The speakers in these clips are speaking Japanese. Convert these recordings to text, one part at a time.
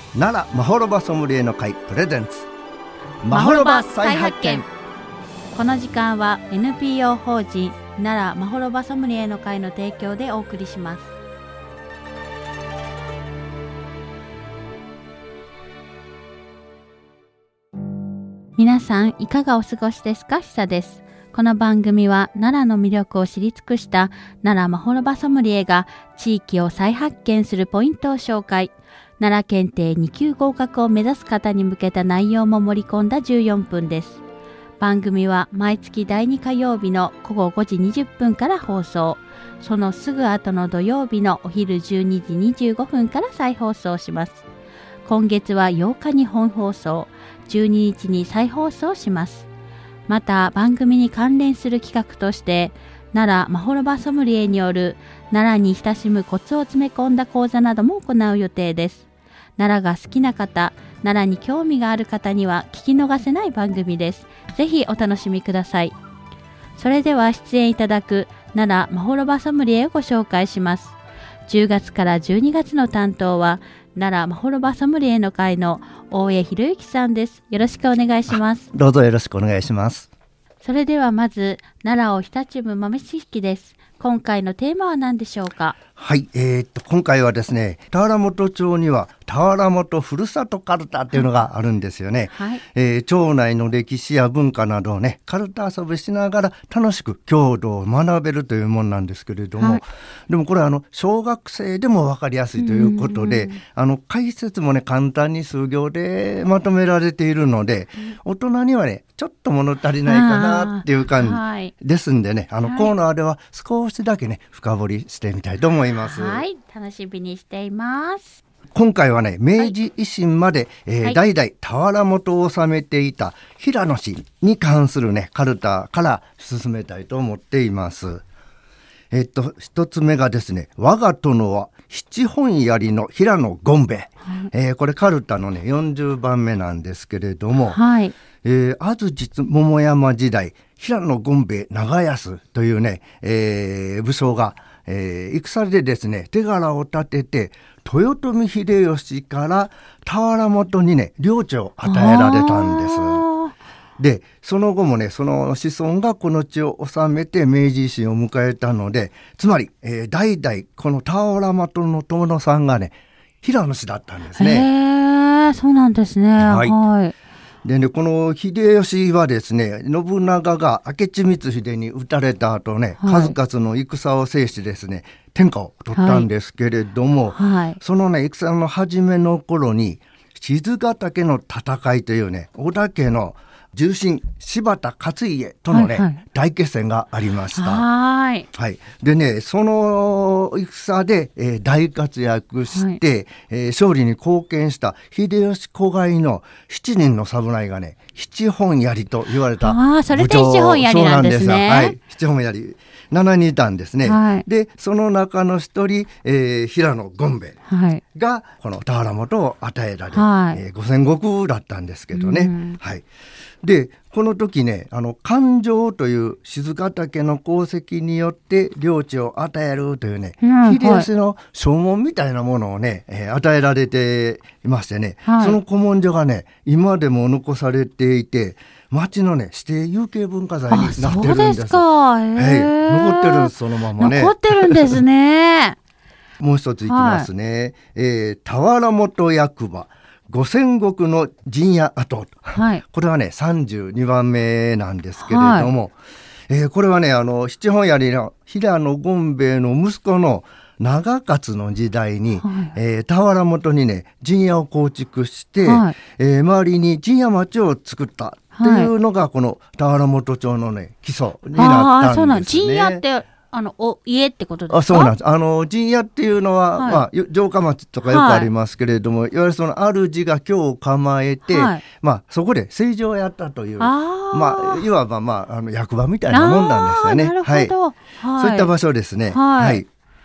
奈良まほろばソムリエの会プレゼンツまほろば再発見。この時間は NPO 法人奈良まほろばソムリエの会の提供でお送りします。皆さんいかがお過ごしですか？ひさです。この番組は奈良の魅力を知り尽くした奈良まほろばソムリエが地域を再発見するポイントを紹介、奈良検定2級合格を目指す方に向けた内容も盛り込んだ14分です。番組は毎月第2火曜日の午後5時20分から放送、そのすぐ後の土曜日のお昼12時25分から再放送します。今月は8日に本放送、12日に再放送します。また番組に関連する企画として奈良まほろばソムリエによる奈良に親しむコツを詰め込んだ講座なども行う予定です。奈良が好きな方、奈良に興味がある方には聞き逃せない番組です。ぜひお楽しみください。それでは出演いただく奈良まほろばソムリエをご紹介します。10月から12月の担当は奈良まほろばソムリエの会の大江博之さんです。よろしくお願いします。 どうぞよろしくお願いします。 それではまず奈良を日立む豆知識です。今回のテーマは何でしょうか？ はい、今回はですね、田原本町には田原本ふるさとカルタっていうのがあるんですよね。 はい、 町内の歴史や文化などをね、カルタ遊びしながら楽しく郷土を学べるというものなんですけれども、でもこれは小学生でも分かりやすいということで、解説もね簡単に数行でまとめられているので、大人にはねちょっと物足りないかなっていう感じですんでね、コーナーでは少しだけね深掘りしてみたいと思います。 はい、楽しみにしています。 今回はね、明治維新まで、代々田原本を治めていた平野氏に関するねカルタから進めたいと思っています。一つ目がですね、我が殿は七本槍の平野権兵衛、これカルタのね40番目なんですけれども、安土桃山時代平野権兵衛長安というね、武将が戦でですね手柄を立てて豊臣秀吉から田原本にね領地を与えられたんです。でその後もねその子孫がこの地を治めて明治維新を迎えたので、つまり、代々この田原本の殿さんがね平野氏だったんですね。 そうなんですね。はいでね、この秀吉はですね、信長が明智光秀に討たれた後ね、数々の戦を制してですね、天下を取ったんですけれども、そのね、戦の初めの頃に、賤ヶ岳の戦いというね、織田家の重臣柴田勝家とのね、大決戦がありました。でね、その戦で、大活躍して、勝利に貢献した秀吉子飼いの7人の侍がね、七本槍と言われた武将。 それで七本槍なんですね。 七本槍7人いたんですね。でその中の一人、平野権兵衛がこの田原本を与えられ、五千石だったんですけどね。でこの時ね、勘定という賤ヶ岳の功績によって領地を与えるというね、秀吉の証文みたいなものをね、与えられていましてね、その古文書がね今でも残されていて、町のね指定有形文化財になってるんです。 そうですか。 残ってるんです、そのままね。 残ってるんですね。 もう一ついきますね。田原本役場五千石の陣屋跡、これはね32番目なんですけれども、これはね七本槍の平野権兵衛の息子の長勝の時代に、田原本にね陣屋を構築して、周りに陣屋町を作ったというのが、この田原本町のね基礎になったんですね。 陣屋って家ってことですか？ そうなんです。陣屋っていうのは、城下町とかよくありますけれども、いわゆるその主が居を構えて、そこで政治をやったという、いわば役場みたいなもんなんですよね。 なるほど。 そういった場所ですね。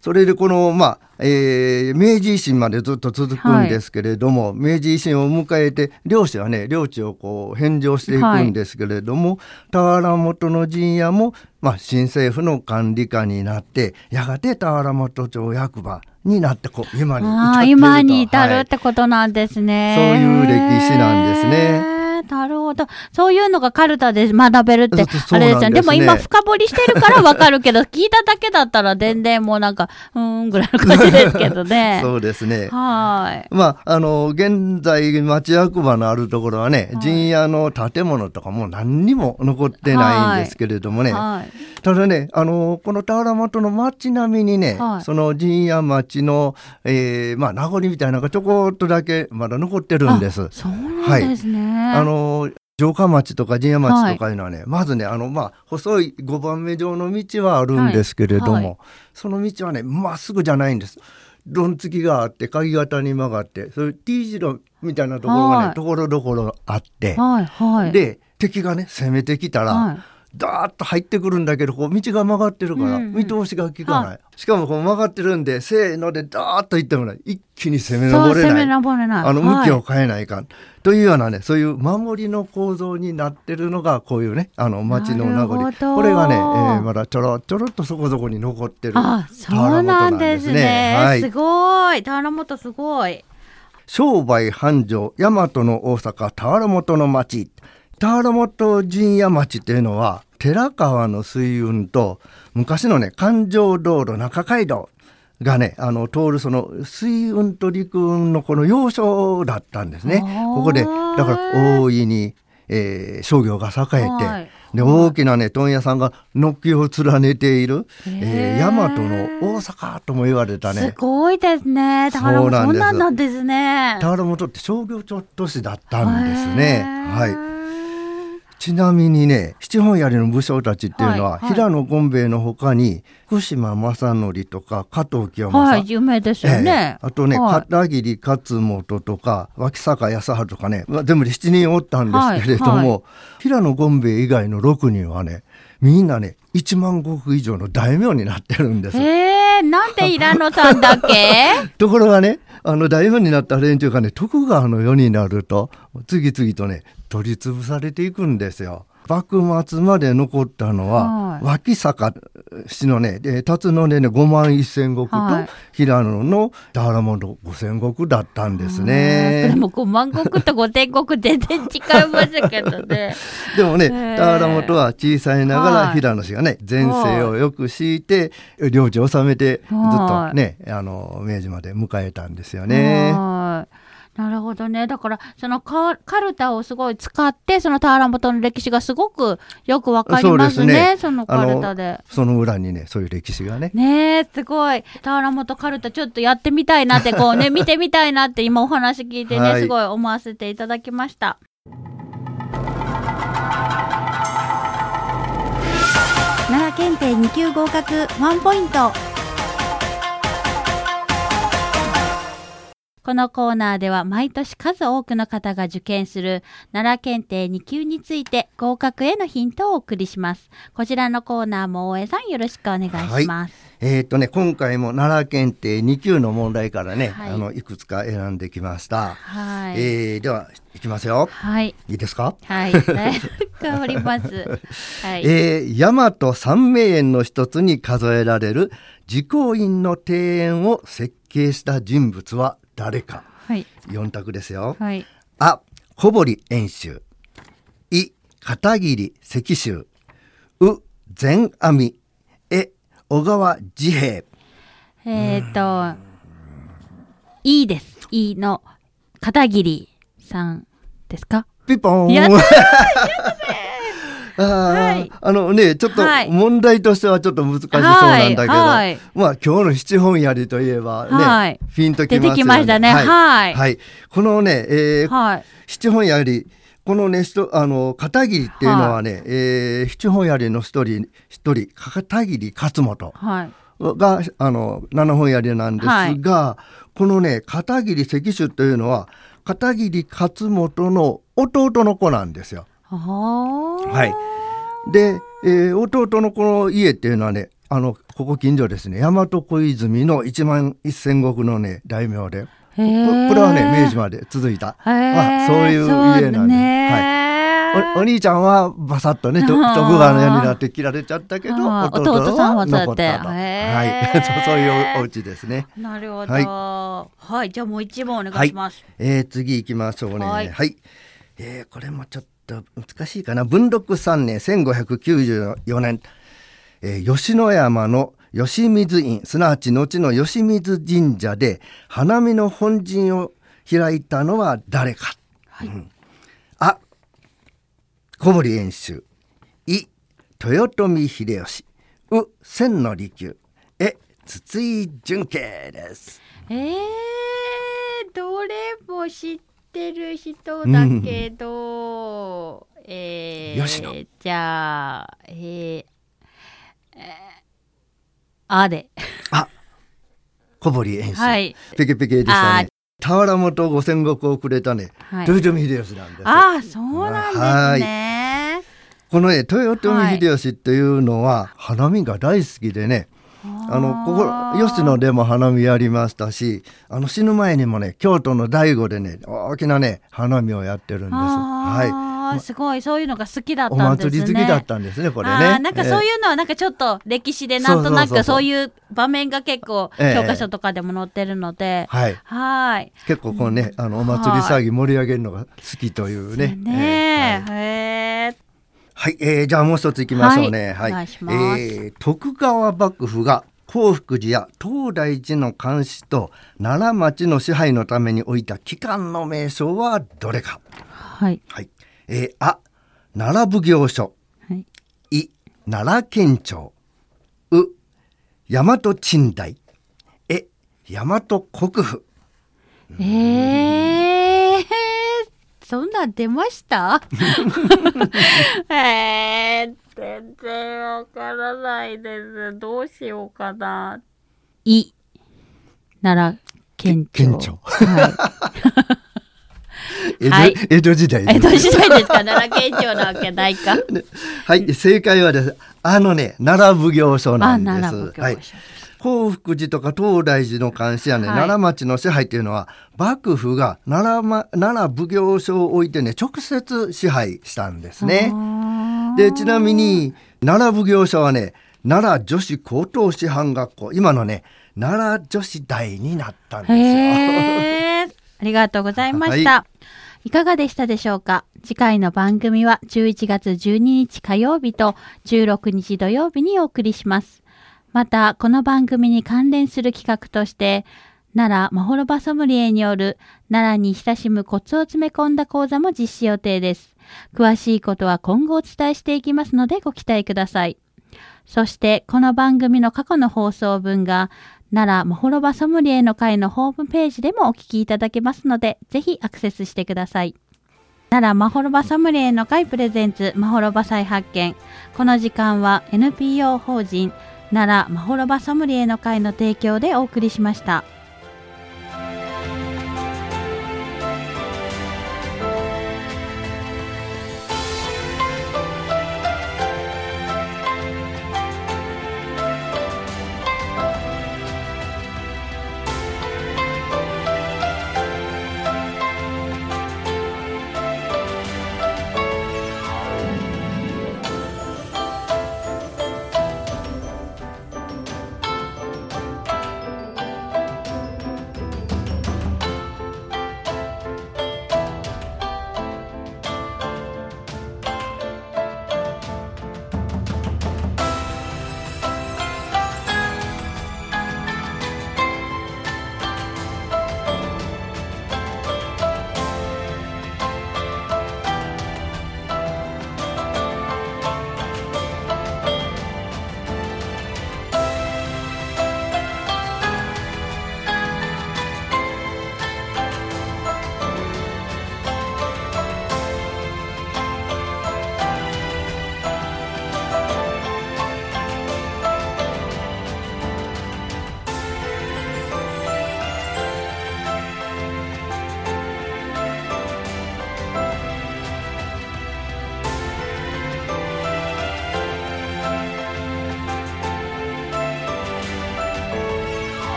それでこの、明治維新までずっと続くんですけれども、明治維新を迎えて領主はね領地をこう返上していくんですけれども、田原本の陣屋も、新政府の管理下になってやがて田原本町役場になって今に至るってことなんですね。 そういう歴史なんですね。 なるほど。そういうのがカルタで学べるってあれですよね。でも今深掘りしてるからわかるけど聞いただけだったら全然もうなんかぐらいの感じですけどね。 そうですね。 はい。 現在町役場のあるところはね、陣屋の建物とかも何にも残ってないんですけれどもね。ただね、この田原本の町並みにね、その陣屋町の、名残みたいなのがちょこっとだけまだ残ってるんです。 そうなんですね。 城下町とか陣屋町とかいうのはね、まずね細い5番目状の道はあるんですけれども、その道はねまっすぐじゃないんです。どんつきがあって鍵型に曲がって、そういう T 字路みたいなところがね、ところどころあって、で敵がね攻めてきたら、ダーッと入ってくるんだけど、こう道が曲がってるから見通しが効かない、しかもこう曲がってるんで、せーのでダーッと行っても一気に攻め上れない、向きを変えないかん、というようなね、そういう守りの構造になってるのがこういうね町の名残、これがね、まだちょろっとそこそこに残ってる田原本なんですね。 すごい、田原本すごい。 商売繁盛、大和の大阪田原本の町。田原本陣屋町っていうのは寺川の水運と昔のね環状道路中街道がね通るその水運と陸運のこの要衝だったんですね。ここでだから大いに、商業が栄えて、で大きなね問屋さんが軒を連ねている、大和の大阪とも言われたね。 すごいですね。田原本そんなんですね。 田原本って商業都市だったんですね。ちなみにね、七本槍の武将たちっていうのは、平野権兵衛のほかに福島正則とか加藤清正、 有名ですよね。 あとね、片桐勝元とか脇坂康晴とかね、全部で7人おったんですけれども、平野権兵衛以外の6人はね、みんなね1万石以上の大名になってるんです。 なんで平野さんだけところがね、大名になった連中がね、徳川の世になると次々とね取り潰されていくんですよ。幕末まで残ったのは、脇坂氏のね辰野でね5万1000石と、平野の田原本5000石だったんですね。 でも5万石と5000石全然違いましたけどね。 でもね田原本は小さいながら、平野氏がね前世をよく敷いて領地を治めてずっとね明治まで迎えたんですよね。 なるほどね。だからそのカルタをすごい使ってその田原本の歴史がすごくよくわかりますね。そのカルタでその裏にねそういう歴史がね。 すごい。田原本カルタちょっとやってみたいなってこうね見てみたいなって今お話聞いてね、すごい思わせていただきました。奈良検定2級合格1ポイント。このコーナーでは毎年数多くの方が受験する奈良検定2級について合格へのヒントをお送りします。こちらのコーナーも大江さんよろしくお願いします。 今回も奈良検定2級の問題からね、いくつか選んできました。ではいきますよ。いいですか？ 頑張ります。 大和三名園の一つに数えられる慈光院の庭園を設計した人物は誰か。4択ですよ。あ、小堀遠州、い、片桐石州、う、善阿弥、小川治兵衛。 いいです。いいの片桐さんですか？ ピポーン。ちょっと問題としてはちょっと難しそうなんだけど、今日の七本槍といえばね、ピンときますよね。出てきましたね。このね、七本槍、このね片桐っていうのはね、七本槍の一人片桐勝元が七本槍なんですが、このね片桐石州というのは片桐勝元の弟の子なんですよ。で、弟のこの家っていうのはね、こここ近所ですね、大和小泉の一万一千石のね大名で、これはね明治まで続いた、そういう家なんで、お兄ちゃんはバサッとね徳川の屋になって切られちゃったけど、弟さんは残ったと、そういうお家ですね。 なるほど。はい、じゃあもう一問お願いします。 次行きましょうね。はい、これもちょっと難しいかな。文禄3年1594年、吉野山の吉水院、すなわち後の吉水神社で花見の本陣を開いたのは誰か。あ、小堀遠州。い、豊臣秀吉。う、千利休。筒井純慶です。 どれも知ってる人だけど、 吉野。 じゃあ、あで。 小堀遠州。ペケペケでしたね。俵元五千石をくれたね、豊臣秀吉なんです。 そうなんですね。 このね、豊臣秀吉っていうのは花見が大好きでね、ここ吉野でも花見やりましたし、死ぬ前にもね、京都の醍醐でね、大きなね花見をやってるんです。 すごい、そういうのが好きだったんですね。 お祭り好きだったんですね、これね。 なんかそういうのはなんかちょっと歴史でなんとなくそういう場面が結構教科書とかでも載ってるので、 結構こうね、お祭り騒ぎ盛り上げるのが好きというね。じゃあもう一ついきましょうね。徳川幕府が興福寺や東大寺の監視と奈良町の支配のために置いた機関の名称はどれか。あ、奈良奉行所。い、奈良県庁。う、大和鎮大。大和国府。 そんなん出ました全然わからないです。どうしようかな。奈良県庁。 江戸時代です。江戸時代ですか。奈良県庁なわけないか。 正解はです。奈良奉行所なんです。興福寺とか東大寺の監視やね、奈良町の支配っていうのは幕府が奈良奉行所を置いてね、直接支配したんですね。で、ちなみに奈良奉行所はね、奈良女子高等師範学校、今のね奈良女子大になったんですよ。 ありがとうございました。いかがでしたでしょうか。次回の番組は11月12日火曜日と16日土曜日にお送りします。また、この番組に関連する企画として、奈良まほろばソムリエによる奈良に親しむコツを詰め込んだ講座も実施予定です。詳しいことは今後お伝えしていきますのでご期待ください。そして、この番組の過去の放送分が、奈良まほろばソムリエの会のホームページでもお聞きいただけますので、ぜひアクセスしてください。奈良まほろばソムリエの会プレゼンツまほろば再発見。この時間は NPO 法人奈良まほろばソムリエの会の提供でお送りしました。